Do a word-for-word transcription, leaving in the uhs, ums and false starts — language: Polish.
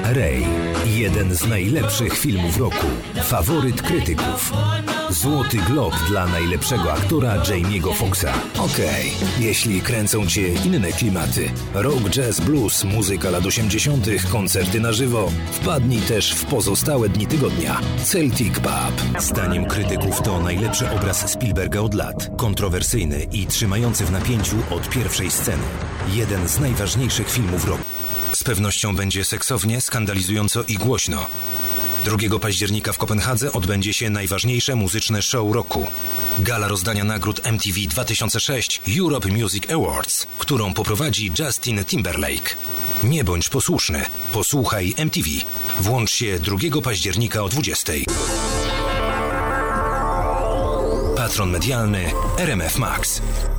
Ray. Jeden z najlepszych filmów roku. Faworyt krytyków. Złoty Glob dla najlepszego aktora Jamie'ego Foxxa. Okej, okay, jeśli kręcą cię inne klimaty. Rock, jazz, blues, muzyka lat osiemdziesiątych, koncerty na żywo. Wpadnij też w pozostałe dni tygodnia. Celtic Pub. Zdaniem krytyków to najlepszy obraz Spielberga od lat. Kontrowersyjny i trzymający w napięciu od pierwszej sceny. Jeden z najważniejszych filmów roku. Z pewnością będzie seksownie, skandalizująco i głośno. drugiego października w Kopenhadze odbędzie się najważniejsze muzyczne show roku. Gala rozdania nagród M T V dwa tysiące sześć Europe Music Awards, którą poprowadzi Justin Timberlake. Nie bądź posłuszny. Posłuchaj M T V. Włącz się drugiego października o dwudziestej. Patron medialny R M F Max.